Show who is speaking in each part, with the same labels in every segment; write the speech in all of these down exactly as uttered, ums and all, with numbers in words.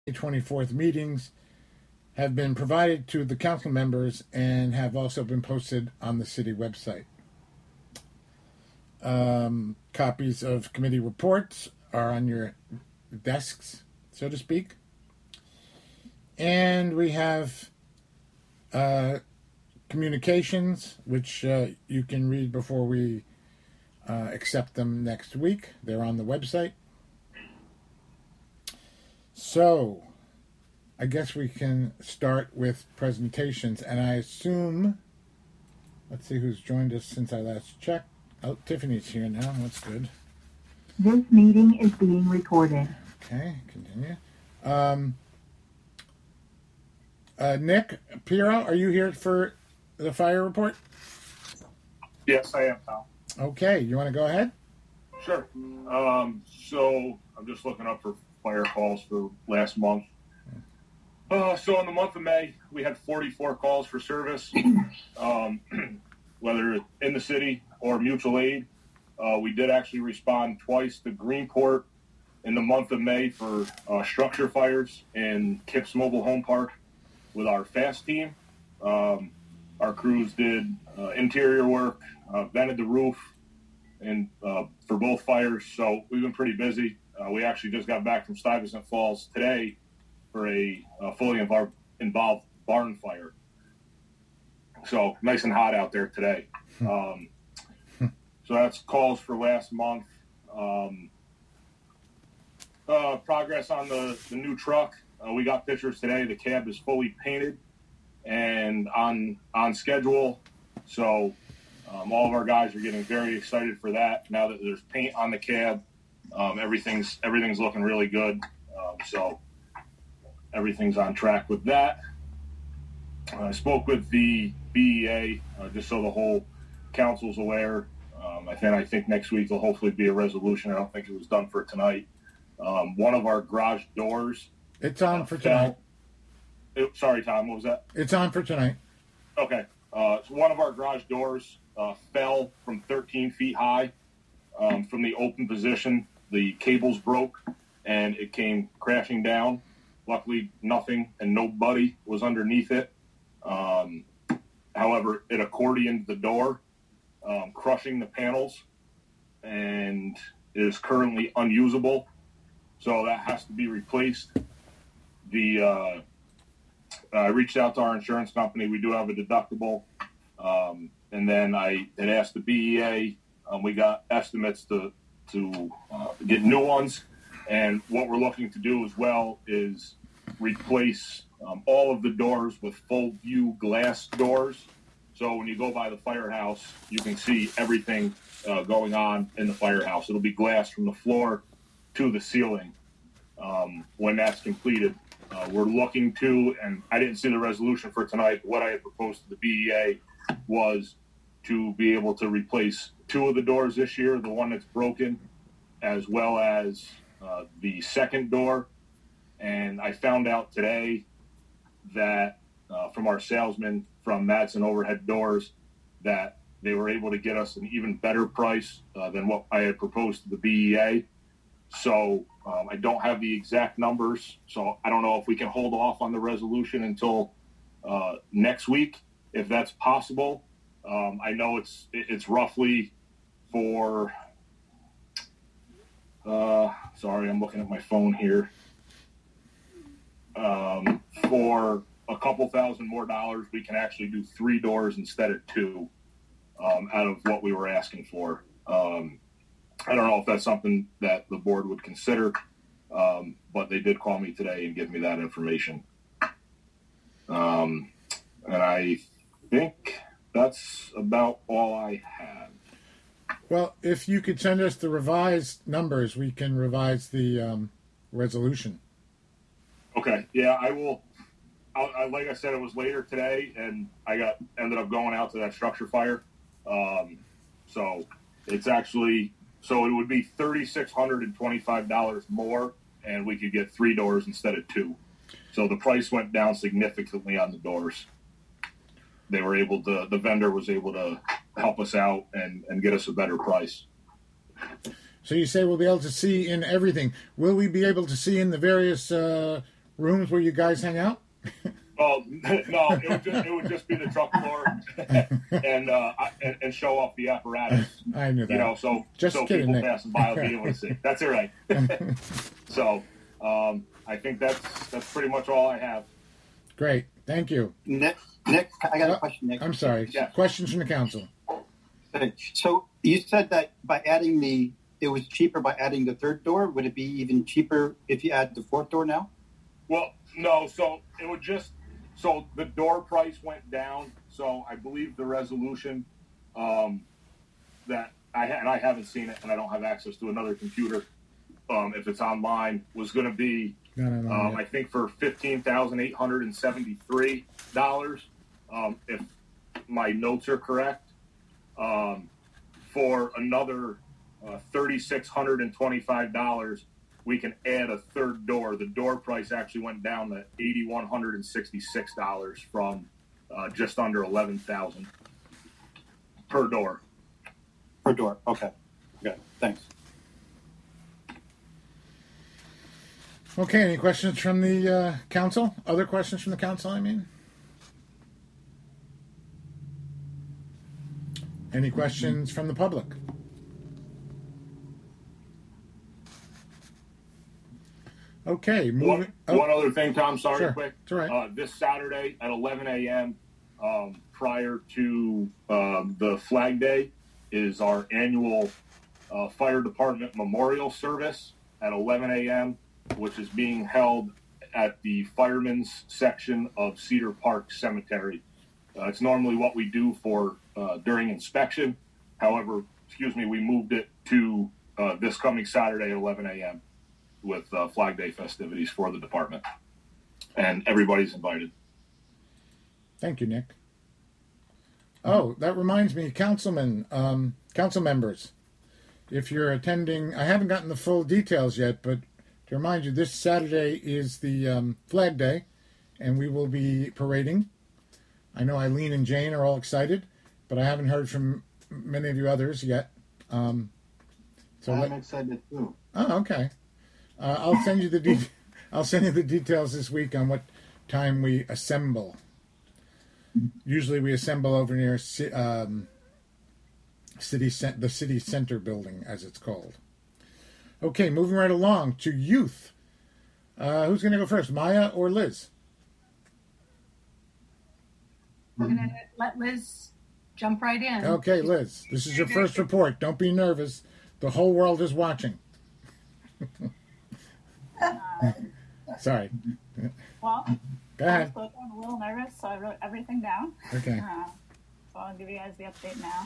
Speaker 1: twenty-fourth meetings have been provided to the council members and have also been posted on the city website. Um, copies of committee reports are on your desks, so to speak. And we have uh, communications, which uh, you can read before we uh, accept them next week. They're on the website. So, I guess we can start with presentations, and I assume, let's see who's joined us since I last checked. Oh, Tiffany's here now. That's good.
Speaker 2: This meeting is being recorded.
Speaker 1: Okay, continue. Um, uh, Nick Piero, are you here for the fire report?
Speaker 3: Yes, I am, Tom.
Speaker 1: Okay, you want to go ahead?
Speaker 3: Sure. Um, so I'm just looking up for fire calls for last month. Uh, so in the month of May, we had forty-four calls for service, um, whether in the city or mutual aid. Uh, we did actually respond twice to Greenport in the month of May for uh, structure fires in Kips Mobile Home Park with our FAST team. Um, our crews did uh, interior work, uh, vented the roof, and uh, for both fires. So we've been pretty busy. Uh, we actually just got back from Stuyvesant Falls today for a uh, fully involved, involved barn fire. So nice and hot out there today. Um, so that's calls for last month. Um, uh, progress on the, the new truck. Uh, we got pictures today. The cab is fully painted and on on schedule. So um, all of our guys are getting very excited for that. Now that there's paint on the cab, um, everything's everything's looking really good. Um, so everything's on track with that. I spoke with the B E A uh, just so the whole council's aware. Um, I think I think next week will hopefully be a resolution. I don't think it was done for tonight. Um, one of our garage doors.
Speaker 1: It's on
Speaker 3: uh,
Speaker 1: for
Speaker 3: fell.
Speaker 1: tonight.
Speaker 3: It, sorry, Tom. What was that?
Speaker 1: It's on for tonight.
Speaker 3: Okay. Uh, so one of our garage doors uh, fell from thirteen feet high um, from the open position. The cables broke and it came crashing down. Luckily, nothing and nobody was underneath it. Um, however, it accordioned the door, um, crushing the panels, and is currently unusable. So that has to be replaced. The uh, I reached out to our insurance company. We do have a deductible. Um, and then I had asked the B E A. Um, we got estimates to, to uh, get new ones. And what we're looking to do as well is replace um, all of the doors with full view glass doors. So when you go by the firehouse, you can see everything uh, going on in the firehouse. It'll be glass from the floor to the ceiling um, when that's completed. Uh, we're looking to, and I didn't see the resolution for tonight, but what I had proposed to the B E A was to be able to replace two of the doors this year, the one that's broken, as well as uh, the second door. And I found out today that uh, from our salesman from Madsen Overhead Doors that they were able to get us an even better price uh, than what I had proposed to the B E A. So um, I don't have the exact numbers, so I don't know if we can hold off on the resolution until uh, next week, if that's possible. Um, I know it's it's roughly for, uh, sorry, I'm looking at my phone here, um, for a couple thousand more dollars, we can actually do three doors instead of two um, out of what we were asking for. Um, I don't know if that's something that the board would consider, um, but they did call me today and give me that information. Um, and I think that's about all I have.
Speaker 1: Well, if you could send us the revised numbers, we can revise the um, resolution.
Speaker 3: Okay. Yeah, I will. I, I, like I said, it was later today, and I got ended up going out to that structure fire. Um, so it's actually so it would be three thousand six hundred twenty-five dollars more, and we could get three doors instead of two. So the price went down significantly on the doors. They were able to. The vendor was able to help us out and, and get us a better price.
Speaker 1: So you say we'll be able to see in everything. Will we be able to see in the various uh, rooms where you guys hang out?
Speaker 3: Oh no, it would just it would just be the truck floor and uh, and, and show off the apparatus.
Speaker 1: I knew that.
Speaker 3: You know, so
Speaker 1: Just
Speaker 3: so
Speaker 1: kidding,
Speaker 3: people
Speaker 1: Nick.
Speaker 3: passing by will be able to see. That's it, right? So um, I think that's that's pretty much all I have.
Speaker 1: Great. Thank you.
Speaker 4: Nick, Nick, I got
Speaker 1: Uh,
Speaker 4: a question, Nick.
Speaker 1: I'm sorry.
Speaker 3: Yeah.
Speaker 1: Questions from the council.
Speaker 4: So you said that by adding the, it was cheaper by adding the third door. Would it be even cheaper if you add the fourth door now?
Speaker 3: Well, no. So it would just so the door price went down. So I believe the resolution um, that I ha- and I haven't seen it, and I don't have access to another computer. Um, if it's online, was going to be
Speaker 1: No, no, no.
Speaker 3: um,
Speaker 1: no.
Speaker 3: I think for fifteen thousand eight hundred and seventy-three dollars, um, if my notes are correct. Um, for another uh, thirty-six hundred and twenty-five dollars, we can add a third door. The door price actually went down to eighty-one hundred and sixty-six dollars from uh, just under eleven thousand per door.
Speaker 4: Per door. Okay. Okay. Thanks.
Speaker 1: Okay, any questions from the uh, council? Other questions from the council, I mean? Any questions from the public? Okay, moving.
Speaker 3: One,
Speaker 1: oh,
Speaker 3: one other thing, Tom. Sorry,
Speaker 1: Sure.
Speaker 3: quick.
Speaker 1: It's all right.
Speaker 3: Uh, this Saturday at eleven a.m. Um, prior to um, the Flag Day is our annual uh, fire department memorial service at eleven a.m., which is being held at the firemen's section of Cedar Park Cemetery. Uh, it's normally what we do for uh, during inspection. However, excuse me, we moved it to uh, this coming Saturday at eleven a.m. with uh, Flag Day festivities for the department. And everybody's invited.
Speaker 1: Thank you, Nick. Oh, that reminds me, councilmen, um, council members, if you're attending, I haven't gotten the full details yet, but to remind you, this Saturday is the um, Flag Day, and we will be parading. I know Eileen and Jane are all excited, but I haven't heard from many of you others yet. Um, so
Speaker 4: I'm
Speaker 1: let,
Speaker 4: excited too.
Speaker 1: oh, okay. Uh, I'll send you the de- I'll send you the details this week on what time we assemble. Usually we assemble over near ci- um, city cent- the city center building, as it's called. Okay, moving right along to youth. Uh, who's going to go first, Maya or Liz?
Speaker 5: We're gonna let Liz jump right in.
Speaker 1: Okay, Liz, this is your first report. Don't be nervous. The whole world is watching. Sorry.
Speaker 6: Well,
Speaker 1: Go
Speaker 6: I
Speaker 1: ahead.
Speaker 6: spoke, I'm a little nervous, so I wrote everything down.
Speaker 1: Okay.
Speaker 6: Uh, so I'll give you guys the update now.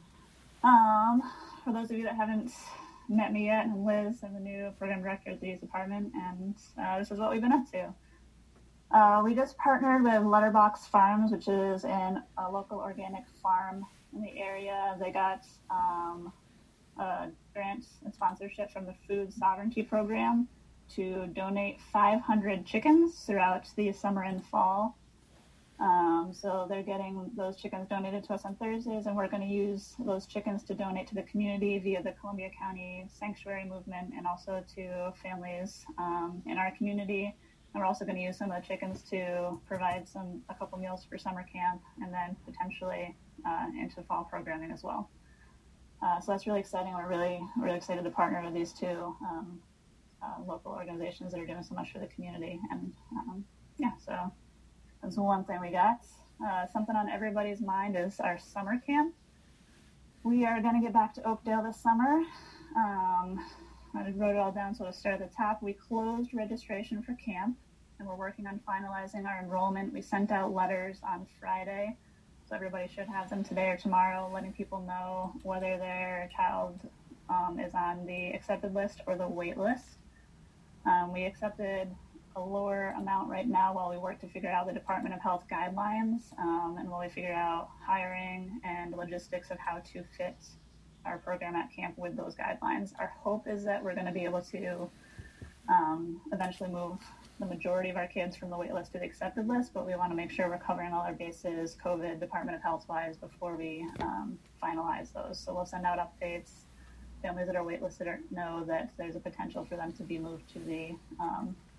Speaker 6: Um, for those of you that haven't met me yet, I'm Liz. I'm the new program director at the youth department, and uh, this is what we've been up to. Uh, we just partnered with Letterbox Farms, which is an, a local organic farm in the area. They got um, a grant and sponsorship from the Food Sovereignty Program to donate five hundred chickens throughout the summer and fall. Um, so they're getting those chickens donated to us on Thursdays, and we're going to use those chickens to donate to the community via the Columbia County Sanctuary Movement and also to families um, in our community. And we're also going to use some of the chickens to provide some a couple meals for summer camp and then potentially uh, into fall programming as well. Uh, so that's really exciting. We're really, really excited to partner with these two um, uh, local organizations that are doing so much for the community. And um, yeah, so that's one thing we got. Uh, something on everybody's mind is our summer camp. We are going to get back to Oakdale this summer. Um, I wrote it all down, so to start at the top, we closed registration for camp, and we're working on finalizing our enrollment. We sent out letters on Friday, so everybody should have them today or tomorrow, letting people know whether their child um, is on the accepted list or the wait list. Um, we accepted a lower amount right now while we work to figure out the Department of Health guidelines, um, and while we figure out hiring and logistics of how to fit our program at camp with those guidelines. Our hope is that we're going to be able to um, eventually move the majority of our kids from the wait list to the accepted list, but we want to make sure we're covering all our bases, COVID, Department of Health wise, before we um, finalize those. So we'll send out updates. Families that are waitlisted know that there's a potential for them to be moved to the um,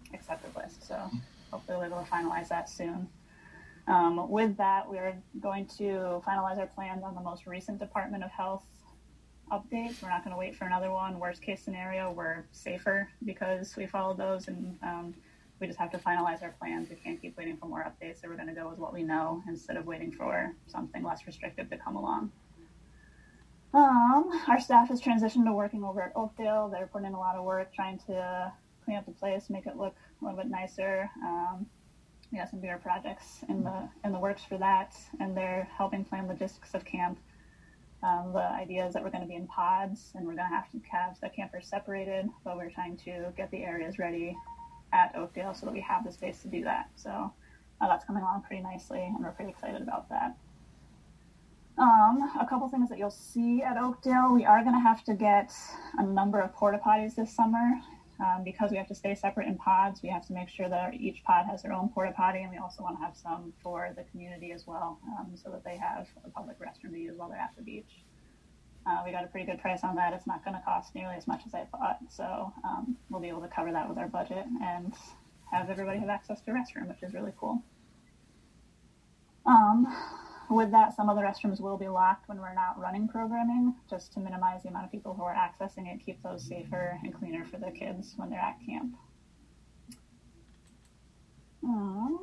Speaker 6: accepted list. So hopefully we'll be able to finalize that soon. Um, with that, we're going to finalize our plans on the most recent Department of Health updates. We're not going to wait for another one. Worst case scenario, we're safer because we followed those, and um, we just have to finalize our plans. We can't keep waiting for more updates, so we're going to go with what we know instead of waiting for something less restrictive to come along. Um, our staff has transitioned to working over at Oakdale. They're putting in a lot of work trying to clean up the place, make it look a little bit nicer. Um, we have some bigger projects in the in the works for that, and they're helping plan logistics of camp. Um, the idea is that we're going to be in pods, and we're going to have to have the campers separated, but we're trying to get the areas ready at Oakdale so that we have the space to do that. So uh, that's coming along pretty nicely, and we're pretty excited about that. Um, a couple things that you'll see at Oakdale, we are going to have to get a number of porta potties this summer. Um, because we have to stay separate in pods, we have to make sure that each pod has their own porta potty, and we also want to have some for the community as well, um, so that they have a public restroom to use while they're at the beach. Uh, we got a pretty good price on that. It's not going to cost nearly as much as I thought, so um, we'll be able to cover that with our budget and have everybody have access to a restroom, which is really cool. Um, With that, some of the restrooms will be locked when we're not running programming, just to minimize the amount of people who are accessing it, keep those safer and cleaner for the kids when they're at camp. Um,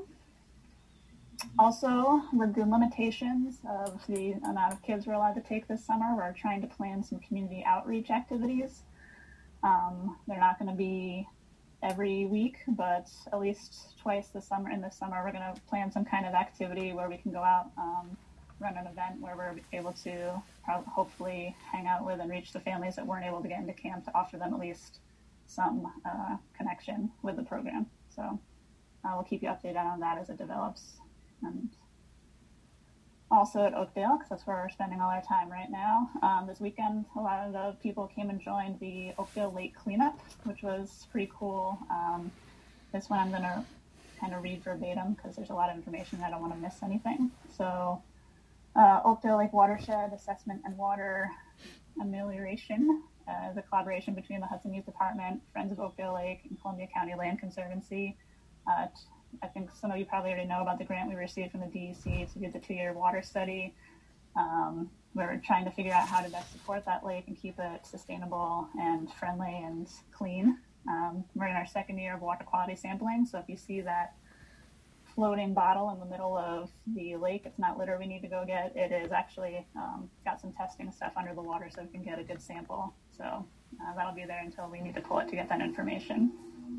Speaker 6: also, with the limitations of the amount of kids we're allowed to take this summer, we're trying to plan some community outreach activities. Um, they're not going to be every week, but at least twice this summer. In the summer, we're going to plan some kind of activity where we can go out, um, run an event where we're able to probably, hopefully hang out with and reach the families that weren't able to get into camp, to offer them at least some uh, connection with the program. So uh, we'll keep you updated on that as it develops. And also at Oakdale, because that's where we're spending all our time right now. Um, this weekend, a lot of the people came and joined the Oakdale Lake Cleanup, which was pretty cool. Um, this one I'm going to kind of read verbatim because there's a lot of information and I don't want to miss anything. So, uh, Oakdale Lake Watershed Assessment and Water Amelioration uh, is a collaboration between the Hudson Youth Department, Friends of Oakdale Lake, and Columbia County Land Conservancy. Uh, I think some of you probably already know about the grant we received from the D E C to do the two-year water study. Um, we're trying to figure out how to best support that lake and keep it sustainable and friendly and clean. Um, we're in our second year of water quality sampling, so if you see that floating bottle in the middle of the lake, it's not litter we need to go get. It is actually um, got some testing stuff under the water so we can get a good sample. So uh, that'll be there until we need to pull it to get that information.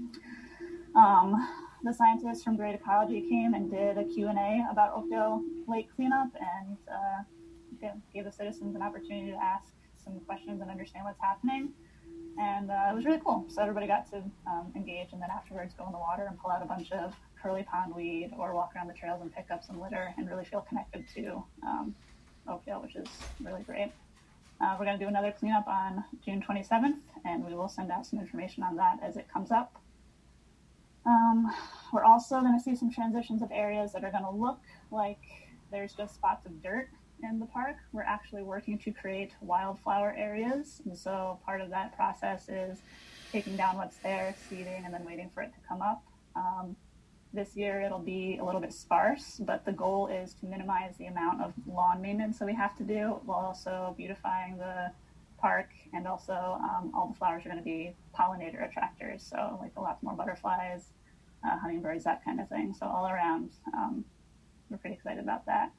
Speaker 6: Um, The scientists from Great Ecology came and did a Q and A about Oakdale Lake cleanup, and uh, gave the citizens an opportunity to ask some questions and understand what's happening. And uh, it was really cool. So everybody got to um, engage, and then afterwards go in the water and pull out a bunch of curly pond weed or walk around the trails and pick up some litter and really feel connected to um, Oakdale, which is really great. Uh, we're going to do another cleanup on June twenty-seventh, and we will send out some information on that as it comes up. Um, we're also going to see some transitions of areas that are going to look like there's just spots of dirt in the park. We're actually working to create wildflower areas. And so part of that process is taking down what's there, seeding, and then waiting for it to come up. Um, this year it'll be a little bit sparse, but the goal is to minimize the amount of lawn maintenance that we have to do while also beautifying the park, and also um, all the flowers are going to be pollinator attractors, so like a lot more butterflies, uh, hummingbirds, that kind of thing. So all around, um, we're pretty excited about that.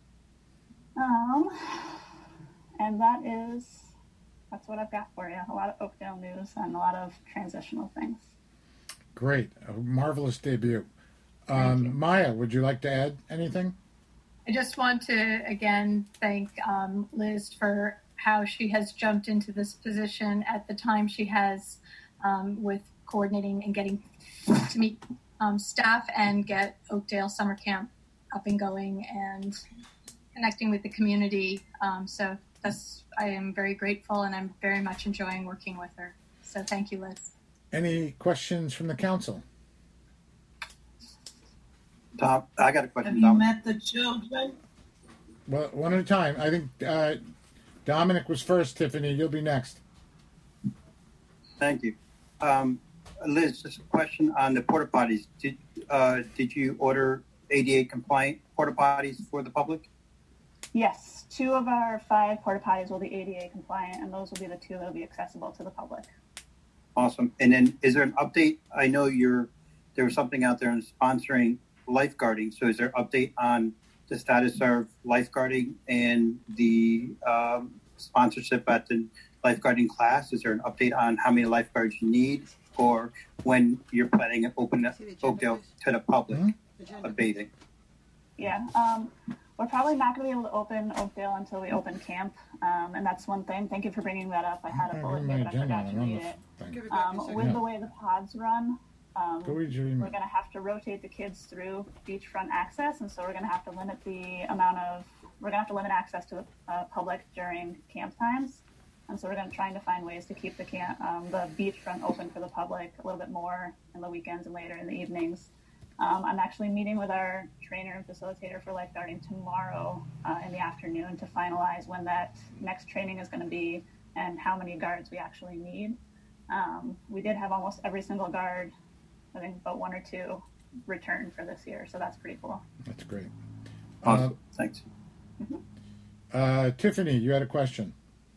Speaker 6: Um, and that is, that's what I've got for you. A lot of Oakdale news and a lot of transitional things.
Speaker 1: Great. A marvelous debut. Um, Maya, would you like to add anything?
Speaker 5: I just want to, again, thank um, Liz for how she has jumped into this position at the time she has um, with coordinating and getting to meet um, staff and get Oakdale Summer Camp up and going and connecting with the community. Um, so that's, I am very grateful, and I'm very much enjoying working with her. So thank you, Liz.
Speaker 1: Any questions from the council?
Speaker 4: Tom, I got a question.
Speaker 7: Have you
Speaker 4: Tom.
Speaker 7: met the children?
Speaker 1: Well, one at a time. I think uh, Dominic was first. Tiffany, you'll be next.
Speaker 4: Thank you. Um, Liz, just a question on the porta potties. Did uh, did you order A D A compliant porta potties for the public?
Speaker 6: Yes, two of our five porta potties will be A D A compliant, and those will be the two that will be accessible to the public.
Speaker 4: Awesome. And then, is there an update? I know you're there was something out there in sponsoring lifeguarding. So, is there an update on the status of lifeguarding and the um, sponsorship at the lifeguarding class? Is there an update on how many lifeguards you need, or when you're planning to open Oakdale to the public
Speaker 1: Mm-hmm.
Speaker 4: of bathing?
Speaker 6: Yeah, um, we're probably not going to be able to open Oakdale until we open camp, um, and that's one thing. Thank you for bringing that up. I had a
Speaker 1: Okay,
Speaker 6: bullet
Speaker 1: read
Speaker 6: here,
Speaker 1: my
Speaker 6: but I
Speaker 1: agenda
Speaker 6: forgot to
Speaker 1: and I'm
Speaker 6: read
Speaker 1: on
Speaker 6: it.
Speaker 1: the thing.
Speaker 6: Um, with
Speaker 1: Yeah.
Speaker 6: the way the pods run, um,
Speaker 1: Go read your
Speaker 6: we're
Speaker 1: email.
Speaker 6: going to have to rotate the kids through beachfront access, and so we're going to have to limit the amount of we're going to have to limit access to the uh, public during camp times, and so we're going to trying to find ways to keep the camp um, the beachfront open for the public a little bit more in the weekends and later in the evenings. Um, I'm actually meeting with our trainer and facilitator for lifeguarding tomorrow uh, in the afternoon to finalize when that next training is going to be and how many guards we actually need. Um, we did have almost every single guard, I think about one or two, return for this year, so that's pretty cool.
Speaker 1: That's great.
Speaker 4: Awesome. Thanks.
Speaker 1: Uh, Tiffany, you had a question.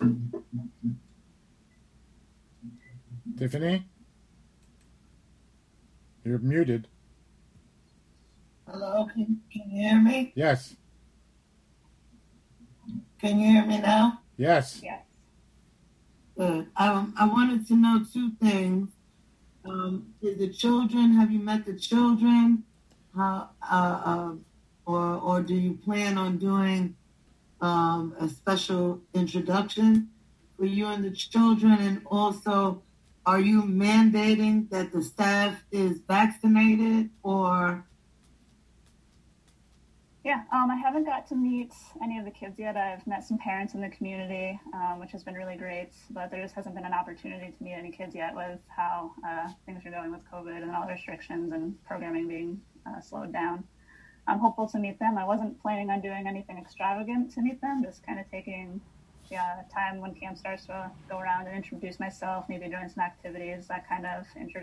Speaker 1: Tiffany? You're muted.
Speaker 7: Hello, can, can you hear me?
Speaker 1: Yes.
Speaker 7: Can you hear me now?
Speaker 1: Yes.
Speaker 6: Yes.
Speaker 7: Good. Um, I wanted to know two things. Um, is the children, have you met the children? How, uh, uh, or, or do you plan on doing um, a special introduction for you and the children? And also, are you mandating that the staff is vaccinated or?
Speaker 6: Yeah, um, I haven't got to meet any of the kids yet. I've met some parents in the community, um, which has been really great, but there just hasn't been an opportunity to meet any kids yet with how uh, things are going with COVID and all the restrictions and programming being uh, slowed down. I'm hopeful to meet them. I wasn't planning on doing anything extravagant to meet them, just kind of taking yeah, time when camp starts to go around and introduce myself, maybe doing some activities, that kind of introduction.